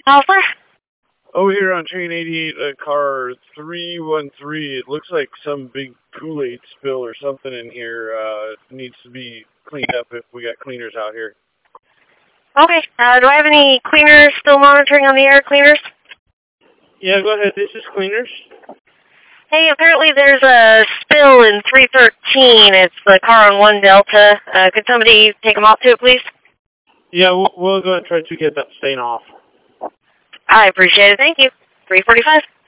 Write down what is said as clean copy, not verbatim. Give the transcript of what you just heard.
Alpha? Over here on train 88, car 313, it looks like some big Kool-Aid spill or something in here. Needs to be cleaned up if we got cleaners out here. Okay, do I have any cleaners still monitoring on the air cleaners? Yeah, go ahead. This is cleaners. Hey, apparently there's a spill in 313. It's the car on 1 Delta. Could somebody take them off to it, please? Yeah, we'll go ahead and try to get that stain off. I appreciate it. Thank you. 345.